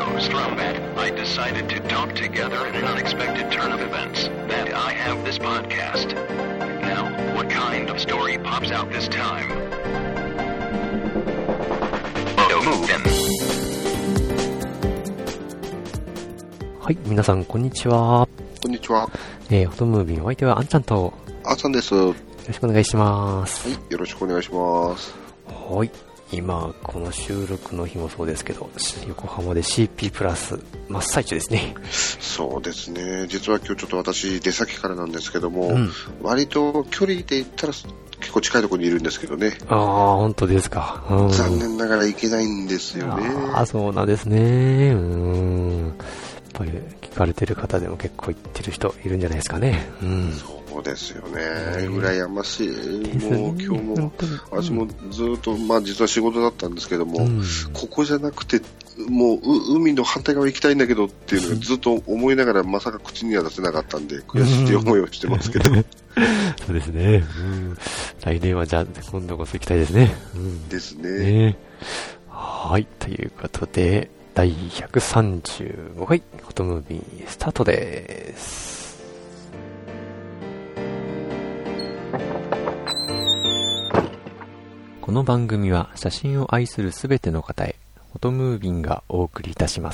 host Rumbat, I decided to talk together in an unexpected turn of events that I have this podcast. Now, what kind of story pops out this time? Move in. はい、皆さんこんにちは。 こんにちは。 フォトムービーのお相手はあんちゃんと。 あーさんです。はよろしくお願いします。 い、よろしくお願いします。 はい、今この収録の日もそうですけど、横浜で CP プラス真っ最中ですね。 そうですね。実は今日ちょっと私出先からなんですけども、割と距離で言ったら結構近いところにいるんですけどね。 ああ、本当ですか。 残念ながら行けないんですよね。 ああ、そうなんですね。やっぱり聞かれてる方でも結構行ってる人いるんじゃないですかね。 そうですよね。羨ましい。もう今日も私もずっと実は仕事だったんですけども、ここじゃなくてもう海の反対側行きたいんだけどっていうのがずっと思いながらまさか口には出せなかったんで悔しい思いをしてますけど。 そうですね。来年はじゃあ今度こそ行きたいですね。 ですね。 はい、ということで第135回フォトムービースタートです。この番組は写真を愛するすべての方へフォトムービンがお送りいたします。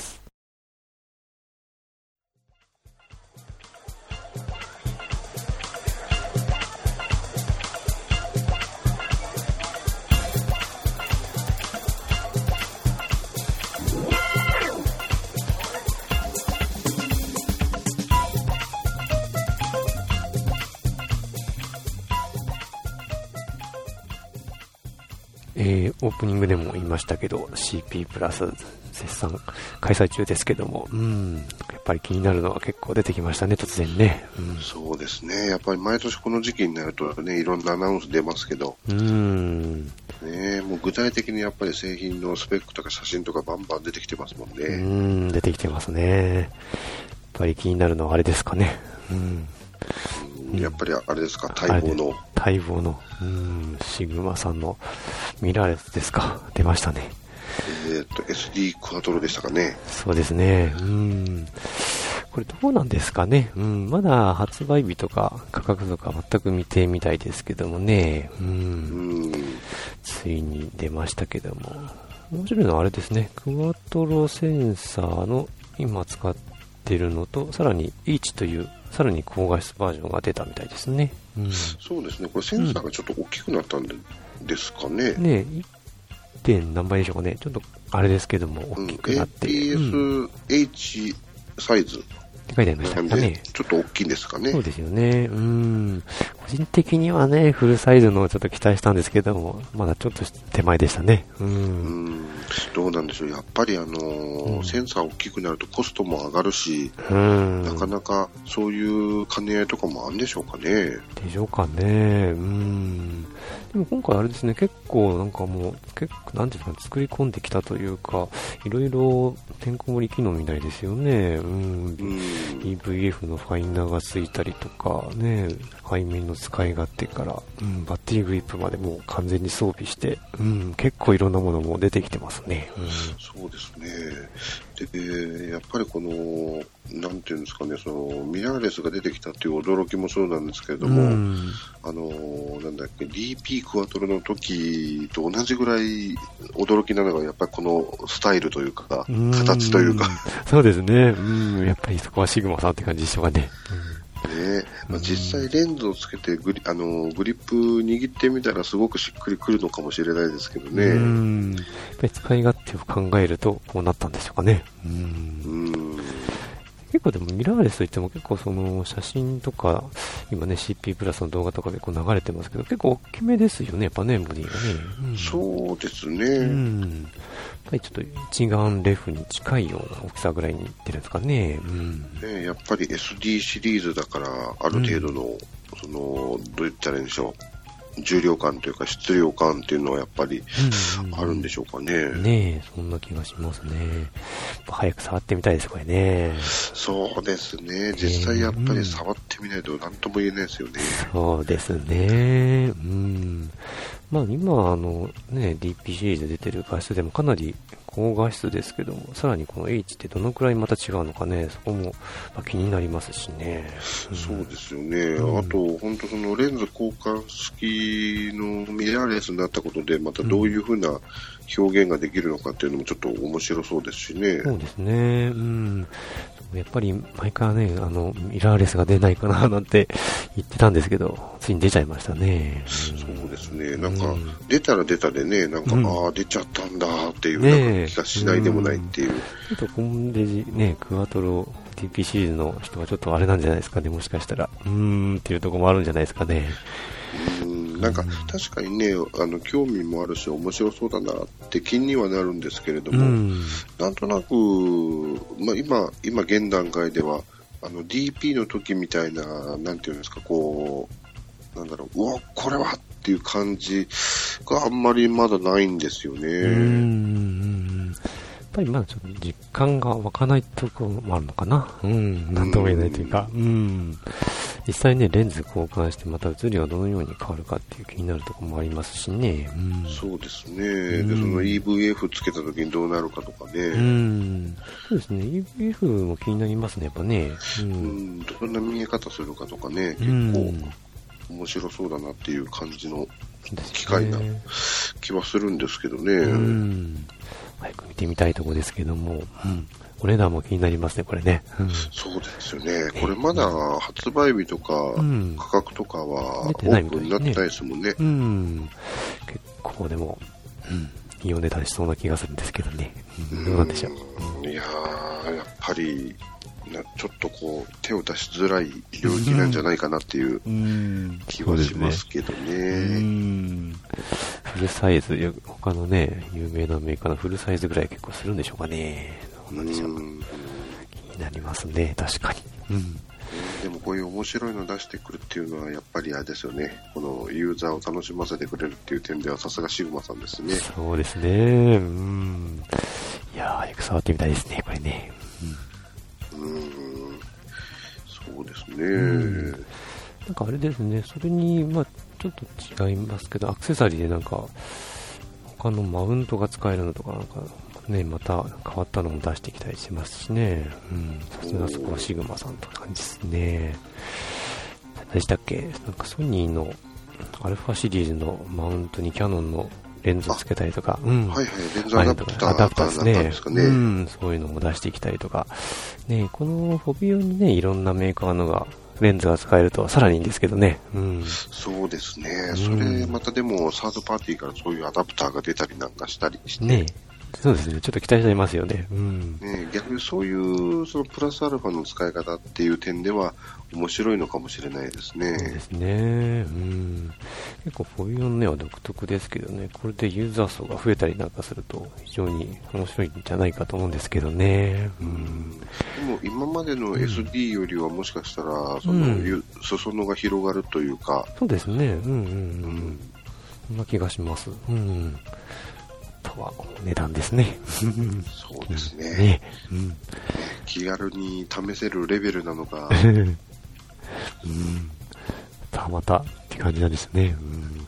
オープニングでも言いましたけど CP プラス絶賛開催中ですけども、やっぱり気になるのは結構出てきましたね、突然ね。 そうですね。やっぱり毎年この時期になるとね、いろんなアナウンス出ますけど、もう具体的にやっぱり製品のスペックとか写真とかバンバン出てきてますもんね。 出てきてますね。やっぱり気になるのはあれですかね。 やっぱりあれですか、待望のシグマさんのミラーレスですか、出ましたね。 SD クワトロでしたかね。 そうですね。これどうなんですかね。まだ発売日とか価格とか全く未定みたいですけどもね。ついに出ましたけども、面白いのはあれですね、クワトロセンサーの今使っているのと、さらに H というさらに高画質バージョンが出たみたいですね。 そうですね。これセンサーがちょっと大きくなったんですかね。 1. 何倍でしょうかね。ちょっとあれですけども大きくなって、 APS-H サイズって書いてありましたね。 ちょっと大きいんですかね。 そうですよね。個人的にはね、フルサイズのをちょっと期待したんですけども、まだちょっと手前でしたね。 どうなんでしょう。やっぱりセンサー大きくなるとコストも上がるし、なかなかそういう兼ね合いとかもあるんでしょうかね。 でしょうかね。でも今回あれですね、結構なんかもうなんていうか作り込んできたというか、いろいろてんこ盛り機能みたいですよね。EVF のファインダーがついたりとかね、背面の使い勝手から、バッテリーグリップまでもう完全に装備して、結構いろんなものも出てきてますね。 そうですね。で、やっぱりこのなんていうんですかね、そのミラーレスが出てきたっていう驚きもそうなんですけれども、なんだっけ DP クワトロの時と同じぐらい驚きなのがやっぱりこのスタイルというか形というか、 そうですね。やっぱりそこはシグマさんって感じでしょうかね。 実際レンズをつけてグリップ握ってみたらすごくしっくりくるのかもしれないですけどね。 やっぱり使い勝手を考えるとこうなったんでしょうかね。結構でもミラーレスといっても結構その写真とか今ね CP プラスの動画とかでこう流れてますけど、結構大きめですよね、やっぱね、ボディがね。 そうですね。 やっぱりちょっと一眼レフに近いような大きさぐらいにいってるんですかね。 やっぱり SD シリーズだからある程度の、そのどう言ったらいいんでしょう、重量感というか質量感っていうのはやっぱりあるんでしょうかね。 ねえ、そんな気がしますね。早く触ってみたいです、これね。 そうですね。実際やっぱり触ってみないと何とも言えないですよね。 そうですね。まあ今DP シリーズで出てる画質でもかなり高画質ですけども、さらにこの H ってどのくらいまた違うのかね、そこも気になりますしね。 そうですよね。あと、本当そのレンズ交換式のミラーレスになったことで、またどういうふうな表現ができるのかっていうのもちょっと面白そうですしね。 そうですね。やっぱり毎回ね、ミラーレスが出ないかななんて言ってたんですけど、ついに出ちゃいましたね。 そうですね。なんか、出たら出たでね、なんか、出ちゃったんだっていうなんか気がしないでもないっていう。 ちょっとコンデジね、クワトロ TP シリーズの人はちょっとあれなんじゃないですかね、もしかしたら。っていうところもあるんじゃないですかね。 なんか確かにね、興味もあるし面白そうだなって気にはなるんですけれども、なんとなく、今現段階ではDP の時みたいな、なんていうんですか、こう、なんだろう、うわ、これはっていう感じがあんまりまだないんですよね。 やっぱりまだちょっと実感が湧かないところもあるのかな。なんとも言えないというか、実際ね、レンズ交換してまた写りがどのように変わるかっていう気になるところもありますしね。 そうですね。で、その EVF つけた時にどうなるかとかね。 そうですね。EVF も気になりますね、やっぱね。 どんな見え方するかとかね、結構面白そうだなっていう感じの機械な気はするんですけどね。 早く見てみたいところですけども、お値段も気になりますね、これね。 そうですよね。これまだ発売日とか価格とかはオープンになってないですもんね。 結構でも、いいお値段しそうな気がするんですけどね。どうなんでしょう。 いやー、やっぱりちょっとこう手を出しづらい領域なんじゃないかなっていう気はしますけどね。 フルサイズ、他のね、有名なメーカーのフルサイズぐらい結構するんでしょうかね。どうなんでしょう。気になりますね、確かに。 でもこういう面白いの出してくるっていうのはやっぱりあれですよね。このユーザーを楽しませてくれるっていう点ではさすがシグマさんですね。 そうですね。いやー、よく触ってみたいですね、これね。 そうですね。 なんかあれですね、それに、ちょっと違いますけど、アクセサリーでなんか、他のマウントが使えるのとか、なんかね、また変わったのも出してきたりしますしね。さすがそこはシグマさんと感じですね。何でしたっけ、なんかソニーのアルファシリーズのマウントにキャノンのレンズつけたりとか、 レンズアダプターですかね。 そういうのも出してきたりとか、ね、このホビー用にね、いろんなメーカーのがレンズが使えるとさらにいいんですけどね。 そうですね。それまたでもサードパーティーからそういうアダプターが出たりなんかしたりして。 ね。そうですね。ちょっと期待しちゃいますよね。 逆にそういうそのプラスアルファの使い方っていう点では面白いのかもしれないですね。 そうですね。結構フォビオンねは独特ですけどね、これでユーザー層が増えたりなんかすると非常に面白いんじゃないかと思うんですけどね。 でも今までの SD よりはもしかしたらその裾野が広がるというか。 そうですね。そんな気がします。あとは値段ですね。 そうですね。気軽に試せるレベルなのか。 またって感じなんですね。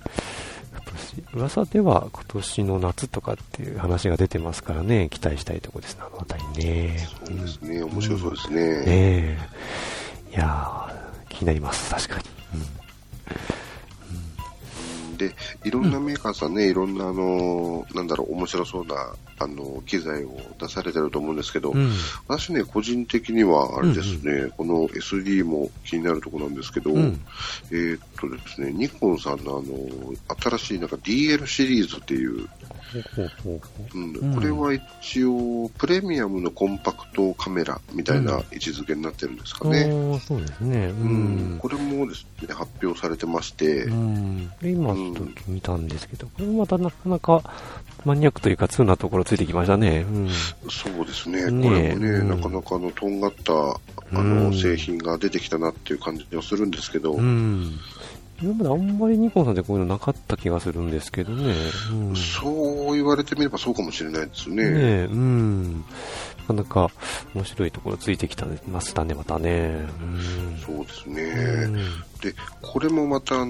噂では今年の夏とかっていう話が出てますからね、期待したいところですね、あのあたりね。 そうですね、面白そうですね。 いやー、気になります、確かに。 で、いろんなメーカーさんね、いろんな面白そうな機材を出されてると思うんですけど、私ね、個人的にはあれですね、この SD も気になるところなんですけど、ですね、ニコンさんの新しいなんか DL シリーズっていう、これは一応プレミアムのコンパクトカメラみたいな位置づけになってるんですかね。 そうですね。 これもですね、発表されてまして、 今ちょっと見たんですけど、これもまたなかなかマニアックというか通なところついてきましたね。 そうですね。これもね、なかなかとんがった製品が出てきたなっていう感じはするんですけど、 今まであんまりニコンさんでこういうのなかった気がするんですけどね。 そう言われてみればそうかもしれないですね。 なかなか面白いところついてきたましたね、またね。 そうですね。で、これもまた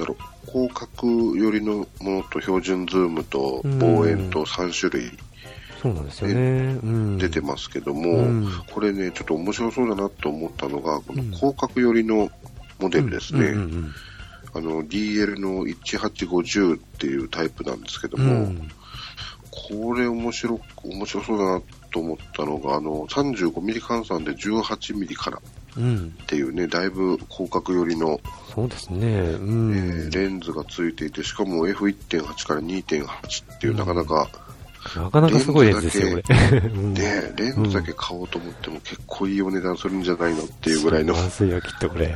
広角寄りのものと標準ズームと望遠と3種類そうなんですよね。 出てますけども、これね、ちょっと面白そうだなと思ったのが、この広角寄りのモデルですね。DL の1850っていうタイプなんですけども、これ面白そうだなと思ったのが、35ミリ換算で18ミリからっていうね、だいぶ広角寄りの、 そうですね、 レンズがついていて、しかも F1.8 から 2.8 っていう、なかなかすごいレンズですよ、これ。 レンズだけ買おうと思っても結構いいお値段するんじゃないのっていうぐらいの。 まずいよ、きっとこれ。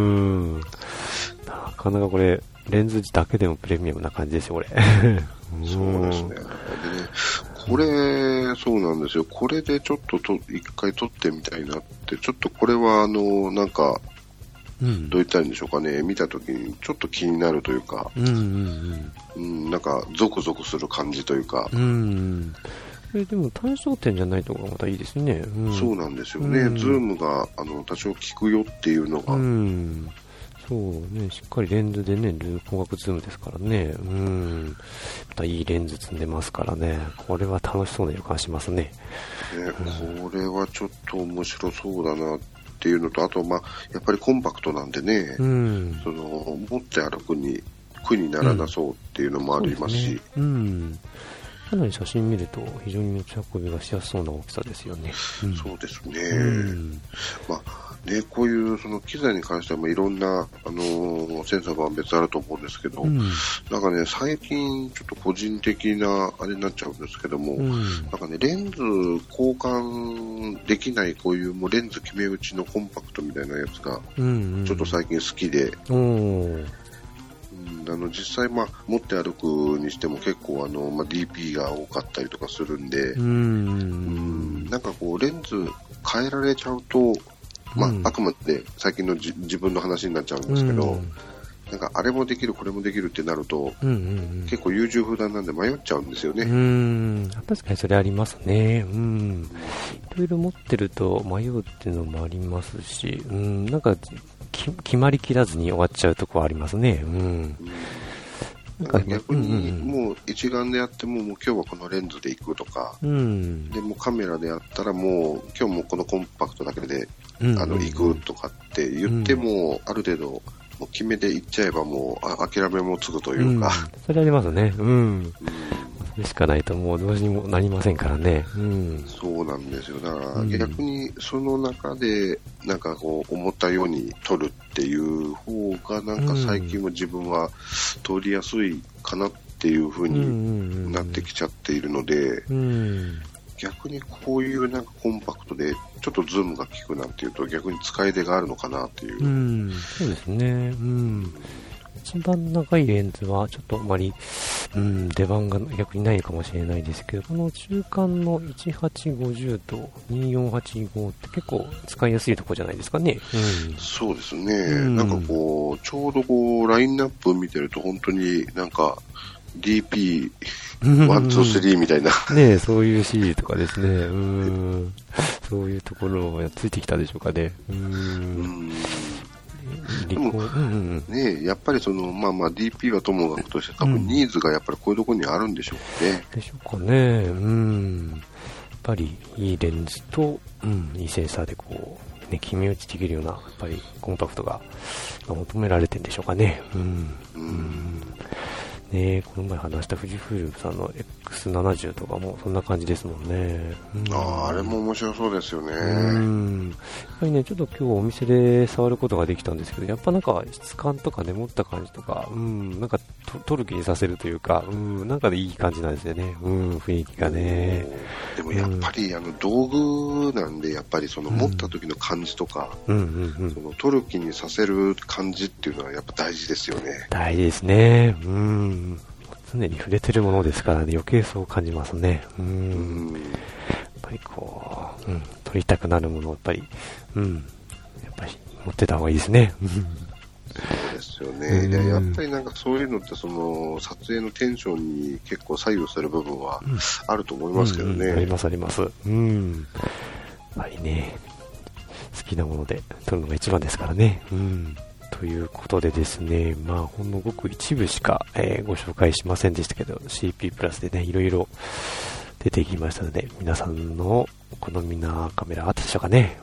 なかなかこれ、レンズだけでもプレミアムな感じですよ、これ。 そうですね。でね、これ、そうなんですよ。これでちょっと一回撮ってみたいなって、ちょっとこれはなんか、どう言ったらいいんでしょうかね、見たときにちょっと気になるというか、なんかゾクゾクする感じというか。 でも対象点じゃないところがまたいいですね。 そうなんですよね。ズームが多少効くよっていうのが。 そうね、しっかりレンズでね、広角ズームですからね。またいいレンズ積んでますからね。これは楽しそうな予感しますね。 これはちょっと面白そうだなっていうのと、あとやっぱりコンパクトなんでね、持って歩くに苦にならなそうっていうのもありますし、 かなり写真見ると非常に持ち運びがしやすそうな大きさですよね。 そうですね。こういうその機材に関してはいろんなセンサーが別あると思うんですけど、なんかね、最近ちょっと個人的なあれになっちゃうんですけども、なんかね、レンズ交換できないこういうもうレンズ決め打ちのコンパクトみたいなやつがちょっと最近好きで、実際持って歩くにしても結構DP が多かったりとかするんで、なんかこうレンズ変えられちゃうと、あくまで最近の自分の話になっちゃうんですけど、なんかあれもできるこれもできるってなると、結構優柔不断なんで迷っちゃうんですよね。 確かにそれありますね。いろいろ持ってると迷うっていうのもありますし、なんか決まりきらずに終わっちゃうところありますね。 逆にもう一眼でやってもう今日はこのレンズで行くとか、でもうカメラでやったらもう今日もこのコンパクトだけで行くとかって言っても、ある程度もう決めて行っちゃえばもう諦めもつくというか、 それありますね。それしかないともうどうにもなりませんからね。 そうなんですよ。だから逆にその中でなんかこう思ったように撮るっていう方がなんか最近は自分は撮りやすいかなっていう風になってきちゃっているので、逆にこういうなんかコンパクトでちょっとズームが効くなんていうと逆に使い出があるのかなっていう。 そうですね。一番長いレンズはちょっとあまり、出番が逆にないかもしれないですけど、この中間の1850と2485って結構使いやすいところじゃないですかね。 そうですね。なんかこうちょうどこうラインナップ見てると本当になんか DP 1、2、3みたいなね、そういうシリーズとかですね。そういうところがついてきたでしょうかね。 でもね、やっぱりそのDP はともかくとして多分ニーズがやっぱりこういうところにあるんでしょうね。 でしょうかね。やっぱりいいレンズと、いいセンサーでこうね、決め打ちできるようなやっぱりコンパクトが求められてるんでしょうかね。この前話した富士フイルムさんの X70 とかもそんな感じですもんね。 あれも面白そうですよね。 やっぱりね、ちょっと今日お店で触ることができたんですけど、やっぱなんか質感とかね、持った感じとか、なんか撮る気にさせるというか、なんかでいい感じなんですよね。雰囲気がね。 でもやっぱり道具なんで、やっぱりその持った時の感じとか、その撮る気にさせる感じっていうのはやっぱ大事ですよね。 大事ですね。常に触れてるものですからね、余計そう感じますね。やっぱりこう、撮りたくなるものをやっぱり、やっぱり持ってた方がいいですね。 そうですよね。でやっぱりなんかそういうのってその撮影のテンションに結構左右する部分はあると思いますけどね。 ありますあります。やっぱりね、好きなもので撮るのが一番ですからね。ということでですね、ほんのごく一部しか、ご紹介しませんでしたけど、CP プラスでね、いろいろ出てきましたので、皆さんの好みなカメラあったでしょうかね。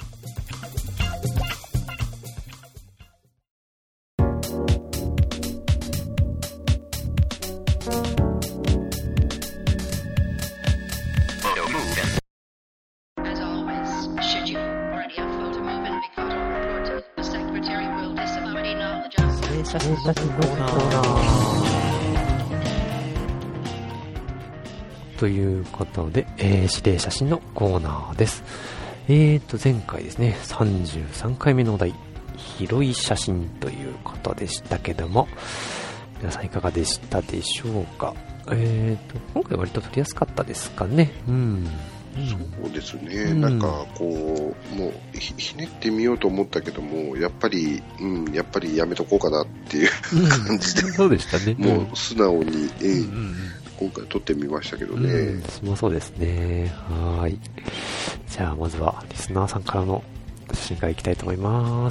ということで、指令写真のコーナーです。前回ですね、33回目のお題、広い写真ということでしたけども、皆さんいかがでしたでしょうか。今回割と撮りやすかったですかね。 そうですね、なんかこうもう ひねってみようと思ったけども、やっぱりやめとこうかなっていう感じで、 そうでしたね。 もう素直に、今回撮ってみましたけどね。 私もそうですね。はい。じゃあまずはリスナーさんからの写真からいきたいと思います。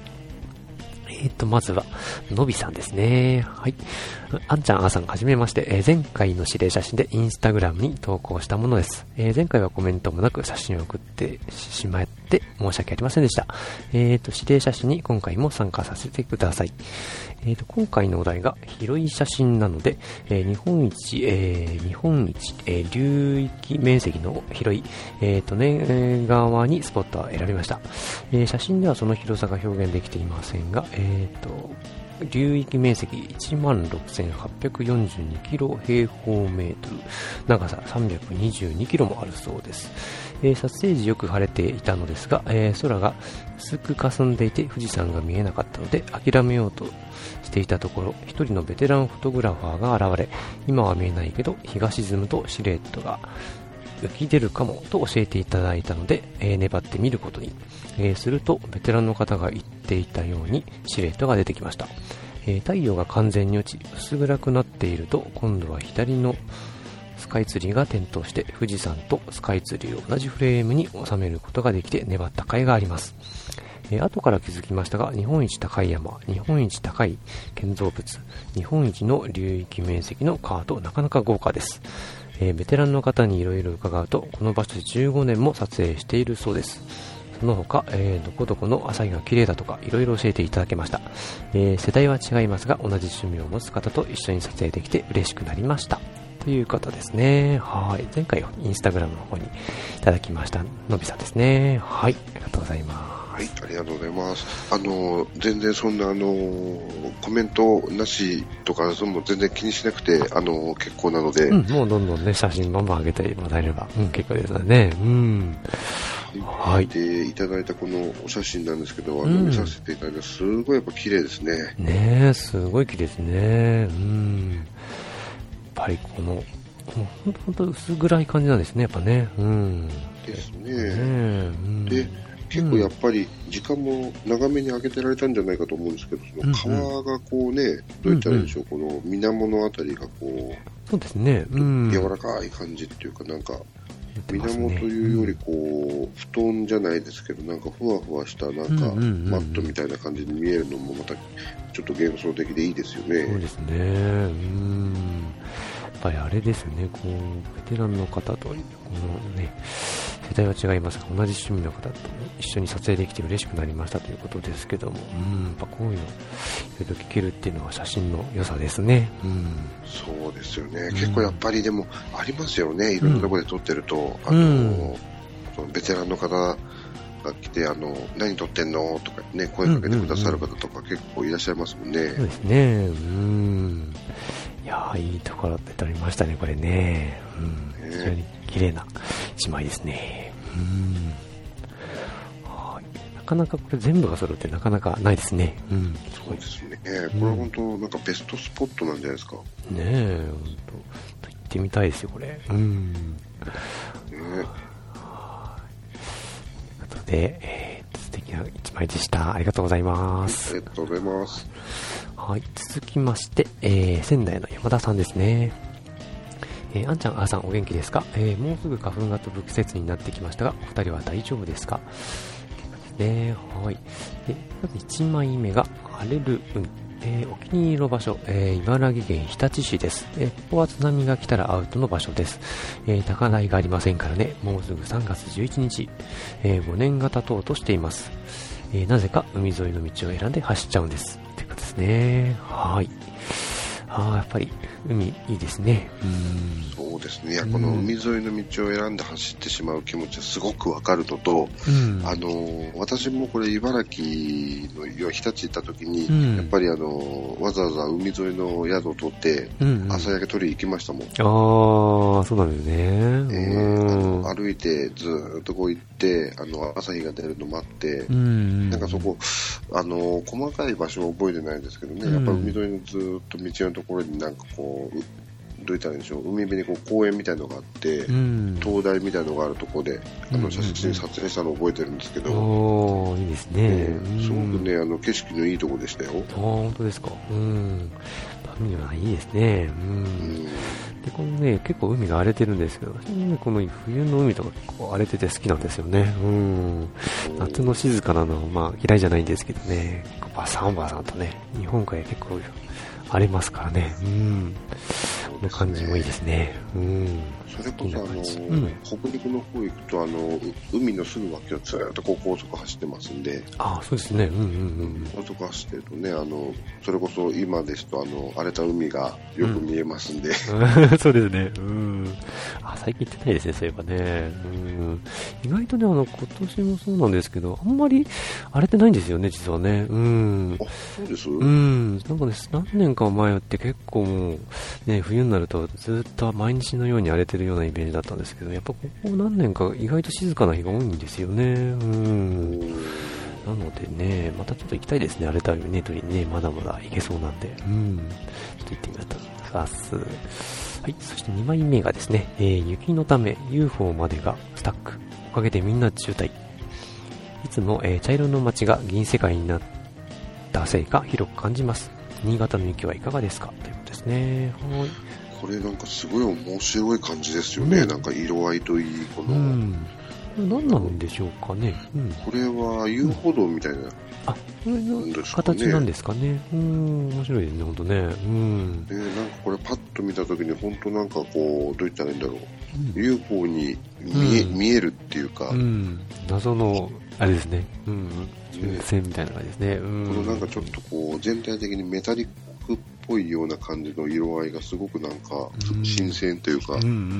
まずは、のびさんですね。はい。あんちゃん、あーさん、はじめまして。前回の指令写真でインスタグラムに投稿したものです。前回はコメントもなく写真を送ってしまって申し訳ありませんでした。指令写真に今回も参加させてください。今回のお題が広い写真なので、日本一、流域面積の広い、側にスポットは選びました。写真ではその広さが表現できていませんが、流域面積 16,842 キロ平方メートル、長さ322キロもあるそうです。撮影時よく晴れていたのですが、空が薄く霞んでいて富士山が見えなかったので諦めようとしていたところ、一人のベテランフォトグラファーが現れ、今は見えないけど日が沈むとシルエットが浮き出るかもと教えていただいたので、粘ってみることに、するとベテランの方が言っていたようにシルエットが出てきました。太陽が完全に落ち薄暗くなっていると、今度は左のスカイツリーが点灯して富士山とスカイツリーを同じフレームに収めることができて粘った甲斐があります。後から気づきましたが、日本一高い山、日本一高い建造物、日本一の流域面積のカート、なかなか豪華です。ベテランの方にいろいろ伺うと、この場所で15年も撮影しているそうです。その他、どこどこの朝日が綺麗だとかいろいろ教えていただけました。世代は違いますが、同じ趣味を持つ方と一緒に撮影できて嬉しくなりましたということですね。はい。前回インスタグラムの方にいただきましたのびさんですね。はい。ありがとうございます。 はい、ありがとうございます。全然そんなコメントなしとかその全然気にしなくて結構なので、 もうどんどんね写真バンバン上げてもらえれば、結構ですね。 はい。でいただいたこのお写真なんですけど、見させていただいたすごいやっぱ綺麗ですね。 ねえ、すごい綺麗ですね。やっぱりこの本当薄暗い感じなんですね、やっぱね。 ですね。で結構やっぱり時間も長めに空けてられたんじゃないかと思うんですけど、その川がこうね、どう言ったらいいでしょう、この水面のあたりがこう、 そうですね、 柔らかい感じっていうか、なんか水面というよりこう、布団じゃないですけど、なんかふわふわしたなんかマットみたいな感じに見えるのもまたちょっと幻想的でいいですよね。 そうですね。やっぱりあれですね、こうベテランの方とこのね、世代は違いますが同じ趣味の方と一緒に撮影できて嬉しくなりましたということですけども、やっぱこういうのいろいろ聞けるっていうのは写真の良さですね。 そうですよね。結構やっぱりでもありますよね。いろんなところで撮ってると、そのベテランの方が来て何撮ってんのとかね、声かけてくださる方とか結構いらっしゃいますもんね。 そうですね。いやー、いいところで撮りましたね、これね。非常に綺麗な一枚ですね。なかなかこれ全部が揃ってなかなかないですね。 そうですね。これは本当なんかベストスポットなんじゃないですか。 ねえ、本当行ってみたいですよ、これ。ということで、素敵な一枚でした。ありがとうございます。 ありがとうございます。 はい、続きまして、仙台の山田さんですね。あんちゃん、あーさん、お元気ですか？もうすぐ花粉が飛ぶ季節になってきましたが、お二人は大丈夫ですか？ということですね。はい。で、まず1枚目が、荒れる海。 お気に入りの場所、茨城県日立市です。ここは津波が来たらアウトの場所です。高台がありませんからね。もうすぐ3月11日、5年が経とうとしています。なぜか海沿いの道を選んで走っちゃうんです。ということですね。はい。やっぱり海いいですね。 そうですね。この海沿いの道を選んで走ってしまう気持ちはすごくわかるのと、私もこれ茨城の日立行った時に、やっぱりわざわざ海沿いの宿を取って、朝焼け取り行きましたもん。 そうなんですね。 歩いてずーっとこう行って、朝日が出るの待って、なんかそこ、細かい場所は覚えてないんですけどね、やっぱ海沿いのずーっと道のところになんかこう、どういったらいいんでしょう、海辺にこう公園みたいなのがあって、灯台みたいなのがあるところで写真撮影したのを覚えてるんですけど、 いいですね。 すごくね、景色のいいところでしたよ。 本当ですか。海はいいですね。で、このね、結構海が荒れてるんですけど、この冬の海とか結構荒れてて好きなんですよね。夏の静かなのはまあ嫌いじゃないんですけどね、バサンバサンとね、日本海結構荒れますからね。この感じもいいですね。 それこそ北陸の方行くと海のすぐ脇をずっと高速走ってますんで。 そうですね。 高速走ってるとね、それこそ今ですと荒れた海がよく見えますんで。 そうですね。最近行ってないですね、そういえばね。意外とね、今年もそうなんですけど、あんまり荒れてないんですよね、実はね。 そうです。 なんかね、何年か前って結構もうね、冬になるとずっと毎日のように荒れてるようなイメージだったんですけど、やっぱここ何年か意外と静かな日が多いんですよね。なのでね、またちょっと行きたいですね、荒れた海ね、取りにね、まだまだ行けそうなんで、ちょっと行ってみたいと思います。はい、そして2枚目がですね、雪のため UFO までがスタック、おかげでみんな渋滞、いつも、茶色の街が銀世界になったせいか広く感じます。新潟の雪はいかがですかということですね。はい。 これなんかすごい面白い感じですよね。なんか色合いといい、この。 何なんでしょうかね。 これは遊歩道みたいな。 これの形なんですかね。面白いですね、ほんとね。なんかこれパッと見たときに本当なんかこう、どういったらいいんだろう。UFO に見えるっていうか。 謎の、あれですね。純正みたいな感じですね。 このなんかちょっとこう、全体的にメタリックっぽいような感じの色合いがすごくなんか、新鮮というか。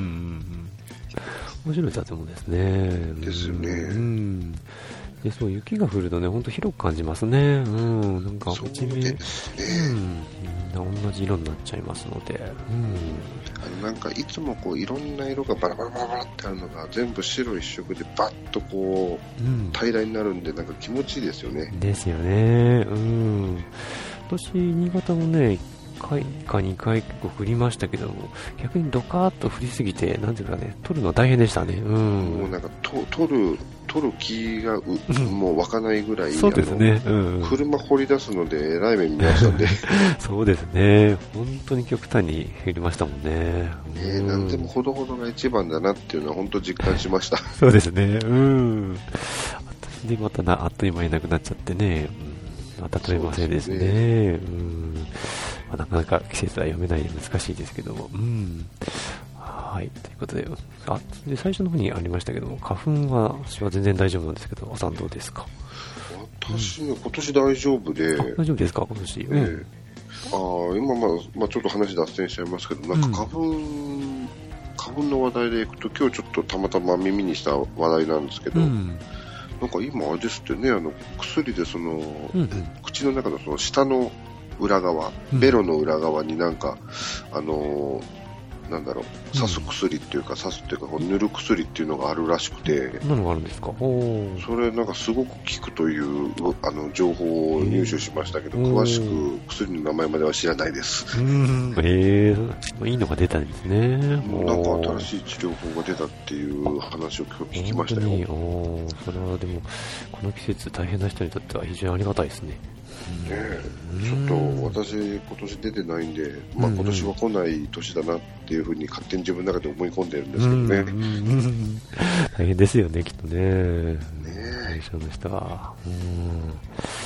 面白い建物ですね。 ですよね。 で、そう、雪が降るとね、ほんと広く感じますね。なんか、一面、みんな同じ色になっちゃいますので。 なんか、いつもこう、いろんな色がバラバラバラバラってあるのが、全部白一色でバッとこう、平らになるんで、なんか気持ちいいですよね。 ですよね。私、新潟もね、1回か2回結構降りましたけども、逆にドカーッと降りすぎて、なんていうかね、取るの大変でしたね。 もうなんか取る気がもう湧かないぐらい、 そうですね。 車掘り出すので、えらい目見ましたんで。 そうですね。本当に極端に減りましたもんね。 なんでもほどほどが一番だなっていうのは本当実感しました。 そうですね。私でまたあっという間になくなっちゃってね。また取れませんですね。なかなか季節は読めないで難しいですけども。はい。ということで、で、最初の方にありましたけども、花粉は私は全然大丈夫なんですけど、おさんどうですか？ 私ね、今年大丈夫で。 大丈夫ですか、今年。 今まあちょっと話脱線しちゃいますけど、なんか花粉の話題でいくと、今日ちょっとたまたま耳にした話題なんですけど、なんか今あれですってね、薬でその、口の中のその下の裏側、ベロの裏側になんか、なんだろう、刺す薬っていうか、刺すっていうか、塗る薬っていうのがあるらしくて。 何があるんですか？ それなんかすごく効くという情報を入手しましたけど、詳しく薬の名前までは知らないです。 いいのが出たんですね。 なんか新しい治療法が出たっていう話を今日聞きましたよ。 それはでもこの季節大変な人にとっては非常にありがたいですね。 ちょっと私今年出てないんで、今年は来ない年だなっていうふうに勝手に自分の中で思い込んでるんですけどね。 大変ですよね、きっとね。対象の人は。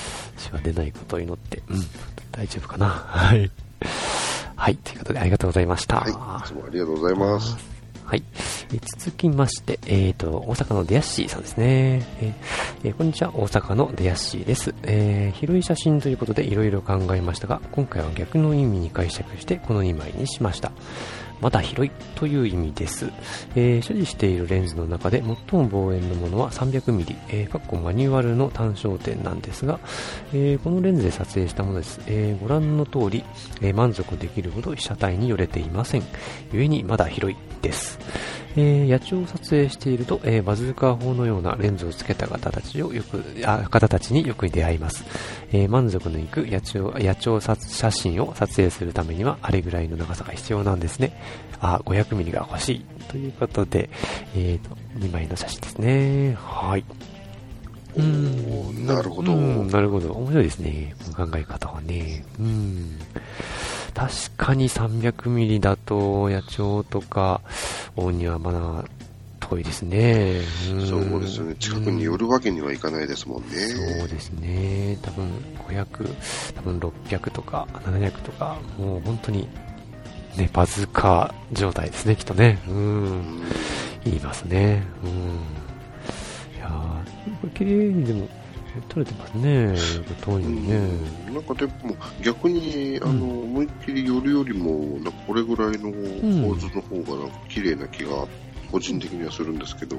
血は出ないことを祈って、大丈夫かな。はい。はい、ということでありがとうございました。 はい、いつもありがとうございます。 はい。続きまして、大阪のデヤッシーさんですね。こんにちは、大阪のデヤッシーです。広い写真ということでいろいろ考えましたが、今回は逆の意味に解釈してこの2枚にしました。まだ広いという意味です。所持しているレンズの中で最も望遠のものは 300mm、マニュアルの単焦点なんですが、このレンズで撮影したものです。ご覧の通り、満足できるほど被写体に寄れていません。故にまだ広いです。野鳥を撮影していると、バズーカー砲のようなレンズをつけた方たちによく出会います。満足のいく野鳥写真を撮影するためにはあれぐらいの長さが必要なんですね。500ミリが欲しいということで、2枚の写真ですね。はい。 なるほど。 なるほど。面白いですね。考え方はね。確かに300ミリだと野鳥とかにはまだ遠いですね。 そうですよね。近くに寄るわけにはいかないですもんね。 そうですね。多分600とか700とか、もう本当にね、バズーカー状態ですね、きっとね。言いますね。いやー、これ綺麗にでも撮れてますね、遠いのにね。 なんかでも逆に思いっきり寄るよりもなんかこれぐらいの構図の方がなんか綺麗な気が個人的にはするんですけど。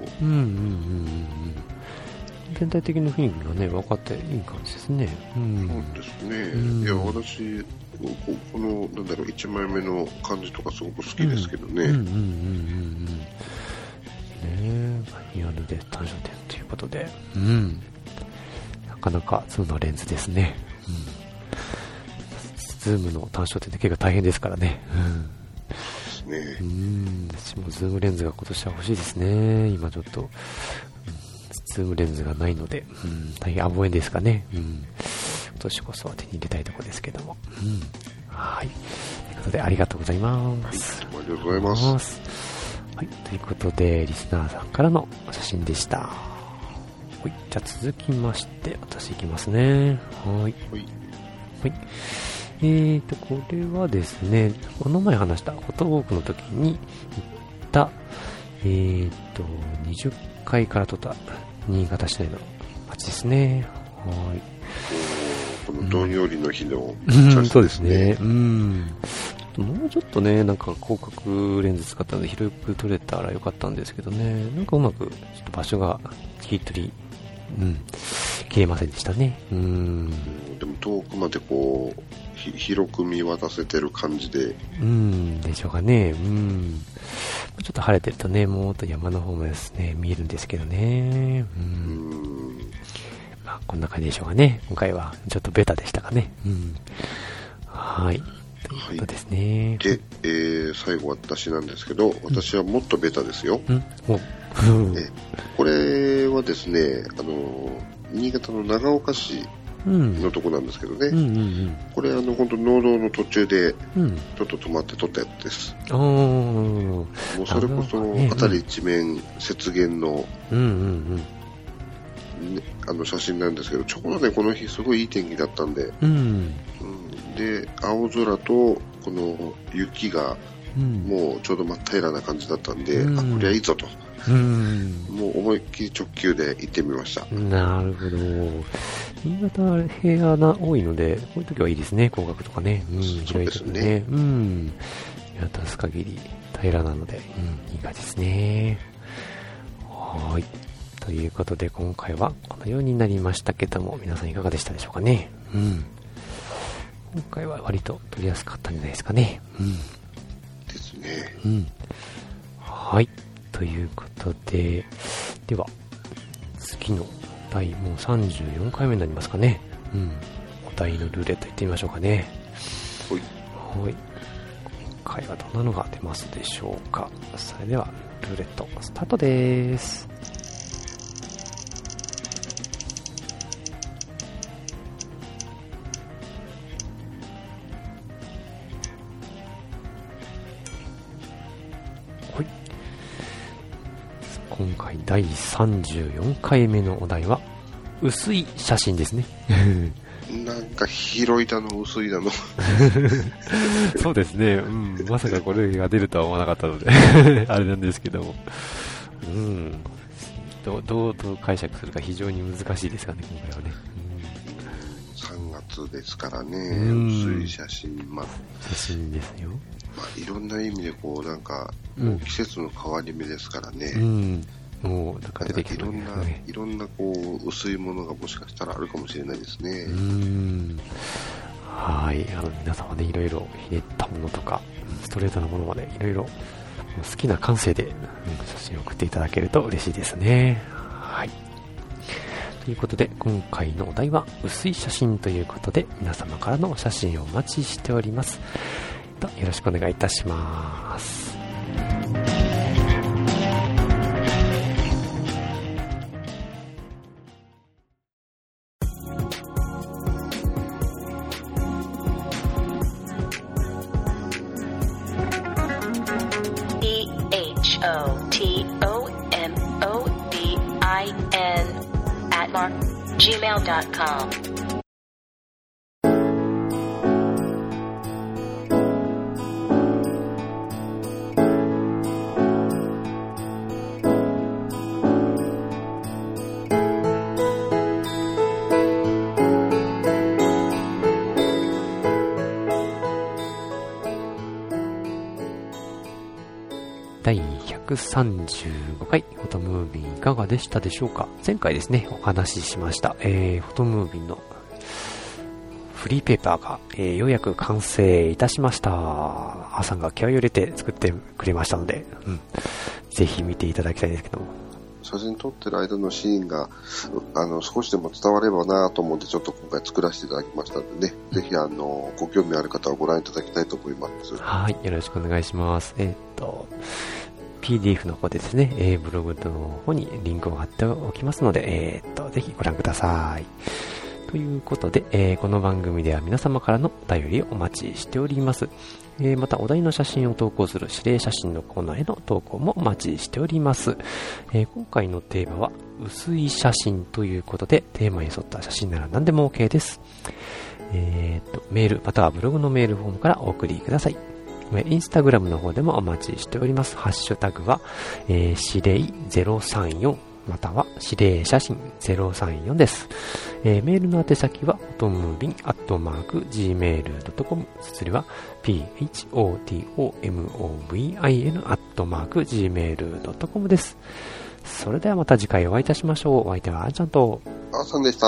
全体的な雰囲気がね分かっていい感じですね。 そうですね。いや私この1枚目の感じとかすごく好きですけどね。マニュアルで単焦点ということで、なかなかズームのレンズですね。ズームの単焦点って結構大変ですからね。私もズームレンズが今年は欲しいですね。今ちょっと、ズームレンズがないので、大変危ないですかね。今年こそは手に入れたいところですけども。はい。ということでありがとうございます。 ありがとうございます。 はい。ということでリスナーさんからの写真でした。はい。じゃあ続きまして私いきますね。はい。これはですね、この前話したフォトウォークの時に行った、20階から撮った新潟市内の街ですね。はい。 このどんよりの日のそうですね。もうちょっとね、なんか広角レンズ使ったので広く撮れたらよかったんですけどね、なんかうまくちょっと場所が切れませんでしたね。でも遠くまでこう広く見渡せてる感じで。 でしょうかね。ちょっと晴れてるとね、もっと山の方もですね、見えるんですけどね。まあこんな感じでしょうかね。今回はちょっとベタでしたかね。はい。ということですね。 で、最後私なんですけど、私はもっとベタですよ。これはですね、新潟の長岡市のとこなんですけどね、これ本当農道の途中でちょっと止まって撮ったやつです。もうそれこそ辺り一面雪原の写真なんですけど、ちょうどねこの日すごいいい天気だったんで、で青空とこの雪がもうちょうど真っ平らな感じだったんで、これはいいぞと。もう思いっきり直球で行ってみました。 なるほど。新潟は平野多いので、こういう時はいいですね、広角とかね。 そうですね。 見渡す限り平らなので、いい感じですね。はい。ということで今回はこのようになりましたけども、皆さんいかがでしたでしょうかね。今回は割と撮りやすかったんじゃないですかね。 ですね。 はい。ということで、では次の第もう34回目になりますかね。お題のルーレットいってみましょうかね。はい。今回はどんなのが出ますでしょうか。それではルーレットスタートです。今回第34回目のお題は薄い写真ですね。 なんか広いだの薄いだのそうですね、うん、まさかこれが出るとは思わなかったのであれなんですけども、うん、どう解釈するか非常に難しいですかね、今回はね。 3月ですからね、薄い写真、 写真ですよ。 いろんな意味でこうなんか、季節の変わり目ですからね。 もうなんか出てきて、 いろんなこう薄いものがもしかしたらあるかもしれないですね。 はい、皆様ね、いろいろひねったものとかストレートなものまでいろいろ好きな感性で、写真を送っていただけると嬉しいですね。はい。ということで今回のお題は薄い写真ということで、皆様からのお写真をお待ちしております。よろしくお願いいたします。 hotomodin@gmail.com。 第135回フォトムービーいかがでしたでしょうか。前回ですね、お話ししました、フォトムービーのフリーペーパーが、ようやく完成いたしました。あさんが気合を入れて作ってくれましたので、ぜひ見ていただきたいですけども、 写真撮ってる間のシーンが少しでも伝わればなと思ってちょっと今回作らせていただきましたのでね、ぜひご興味ある方はご覧いただきたいと思います。 はい、よろしくお願いします。PDF の方ですね、ブログの方にリンクを貼っておきますので、ぜひご覧ください。ということで、この番組では皆様からのお便りをお待ちしております。またお題の写真を投稿する指令写真のコーナーへの投稿もお待ちしております。今回のテーマは薄い写真ということで、テーマに沿った写真なら何でも OK です。メールまたはブログのメールフォームからお送りください。インスタグラムの方でもお待ちしております。ハッシュタグは、指令034または指令写真034です。メールの宛先はphotomovin@gmail.com、綴りは photomovin@gmail.com です。それではまた次回お会いいたしましょう。お相手はあーちゃんとあーさんでした。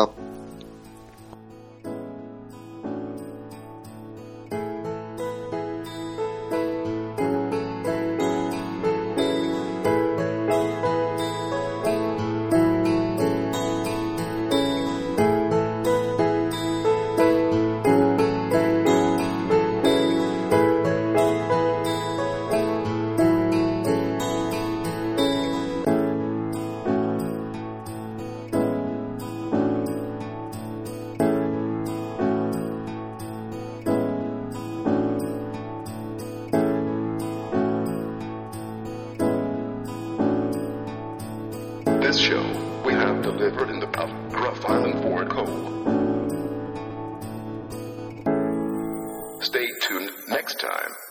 This show we have delivered in the Gruff Island Ford Code. Stay tuned next time.